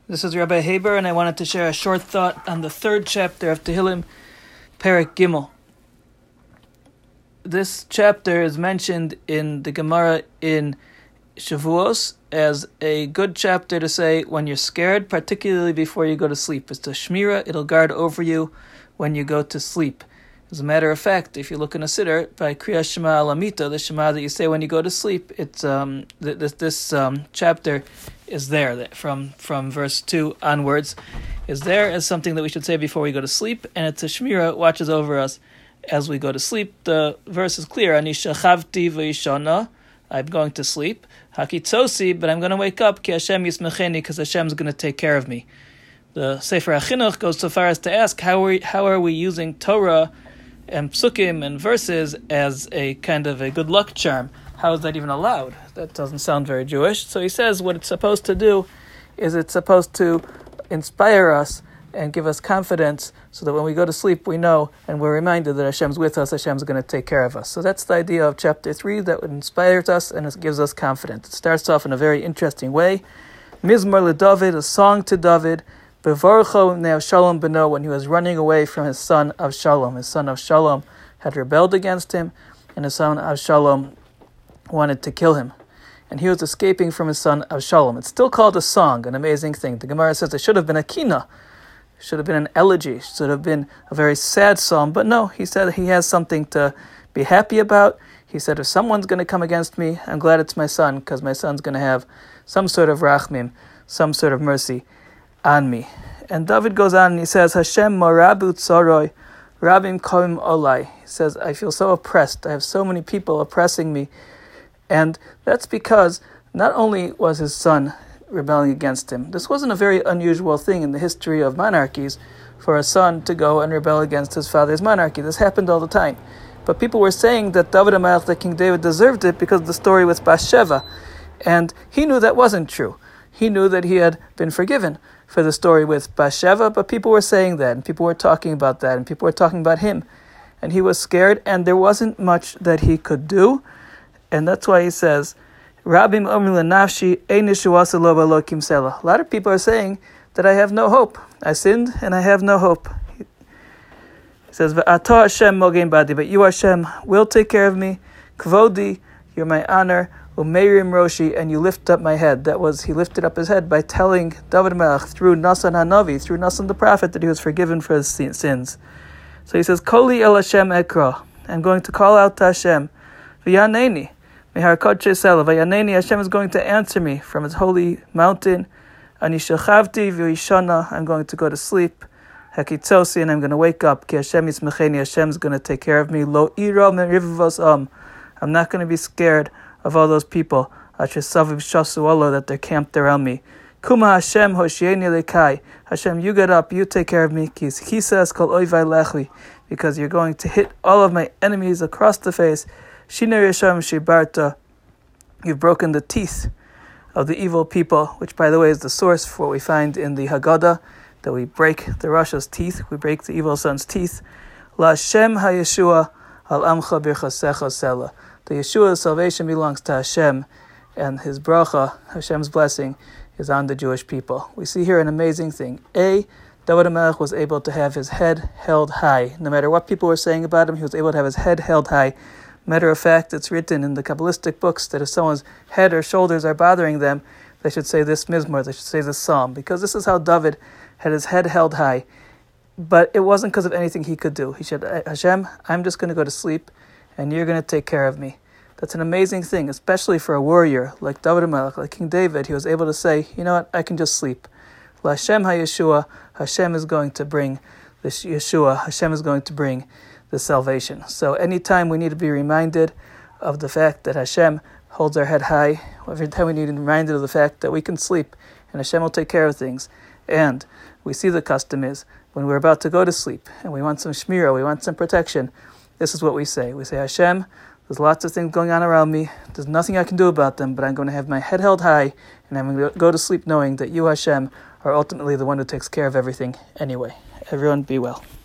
This is Rabbi Haber, and I wanted to share a short thought on the third chapter of Tehillim, Perek Gimel. This chapter is mentioned in the Gemara in Shavuos as a good chapter to say when you're scared, particularly before you go to sleep. It's a shmira, it'll guard over you when you go to sleep. As a matter of fact, if you look in a siddur, by Kriyas Shema Alamita, the Shema that you say when you go to sleep, it's this chapter is there from verse 2 onwards, is there as something that we should say before we go to sleep, and it's a shmira, it watches over us as we go to sleep. The verse is clear, Ani shachavti v'yishana, I'm going to sleep, hakitzosi, but I'm going to wake up, ki Hashem yismecheni, because Hashem's going to take care of me. The Sefer HaChinuch goes so far as to ask, how are we using Torah and psukim and verses as a kind of a good luck charm? How is that even allowed? That doesn't sound very Jewish. So he says what it's supposed to do is it's supposed to inspire us and give us confidence so that when we go to sleep we know and we're reminded that Hashem's with us, Hashem's going to take care of us. So that's the idea of chapter 3, that inspires us and it gives us confidence. It starts off in a very interesting way. Mizmor LeDavid, a song to David, Bevarcho Avshalom Beno, when he was running away from his son Avshalom. His son Avshalom had rebelled against him, and his son Avshalom wanted to kill him. And he was escaping from his son Avshalom. It's still called a song, an amazing thing. The Gemara says it should have been a kina, it should have been an elegy, it should have been a very sad psalm. But no, he said he has something to be happy about. He said, if someone's going to come against me, I'm glad it's my son, because my son's going to have some sort of rachmim, some sort of mercy on me. And David goes on and he says, Hashem marabu tzaroi, rabim koim olai. He says, I feel so oppressed. I have so many people oppressing me. And that's because not only was his son rebelling against him, this wasn't a very unusual thing in the history of monarchies for a son to go and rebel against his father's monarchy. This happened all the time. But people were saying that David HaMelech, that King David, deserved it because of the story with Bathsheba. And he knew that wasn't true. He knew that he had been forgiven for the story with Bathsheba, but people were saying that, and people were talking about that, and people were talking about him. And he was scared, and there wasn't much that he could do. And that's why he says, Rabim omrim lenafshi ein yeshuasa lo b'Elokim selah. A lot of people are saying that I have no hope. I sinned, and I have no hope. He says, V'ato Hashem mogein badi, but you, Hashem, will take care of me. Kvodi, you're my honor. Umeirim Roshi, and you lift up my head. That was, he lifted up his head by telling David HaMelech through Nasan HaNavi, through Nasan the prophet, that he was forgiven for his sins. So he says, Koli el Hashem ekra, I'm going to call out to Hashem. V'yaneni, mihar kodesh selah, v'yaneni, Hashem is going to answer me from his holy mountain. Ani shachavti v'yishana, I'm going to go to sleep. Hakitzosi, and I'm going to wake up. Ki Hashem yismecheni, Hashem is going to take care of me. Lo ira men rivivos I'm not going to be scared of all those people that they're camped around me. Kuma Hashem hoshieni lekai. Hashem, you get up, you take care of me. Because you're going to hit all of my enemies across the face. Shiner Yesham shibarta. You've broken the teeth of the evil people, which, by the way, is the source for what we find in the Haggadah, that we break the Rasha's teeth, we break the evil son's teeth. La Hashem hayeshua al amcha birchasecha selah. The Yeshua's salvation belongs to Hashem, and his bracha, Hashem's blessing, is on the Jewish people. We see here an amazing thing. David HaMelech was able to have his head held high. No matter what people were saying about him, he was able to have his head held high. Matter of fact, it's written in the Kabbalistic books that if someone's head or shoulders are bothering them, they should say this mizmor, they should say this psalm, because this is how David had his head held high. But it wasn't because of anything he could do. He said, Hashem, I'm just going to go to sleep, and you're going to take care of me. That's an amazing thing, especially for a warrior like David HaMelech, like King David. He was able to say, you know what, I can just sleep. La Hashem HaYeshua, Hashem is going to bring this Yeshua, Hashem is going to bring the salvation. So anytime we need to be reminded of the fact that Hashem holds our head high, every time we need to be reminded of the fact that we can sleep and Hashem will take care of things. And we see the custom is, when we're about to go to sleep and we want some shmira, we want some protection, this is what we say. We say, Hashem, there's lots of things going on around me. There's nothing I can do about them, but I'm going to have my head held high, and I'm going to go to sleep knowing that you, Hashem, are ultimately the one who takes care of everything anyway. Everyone be well.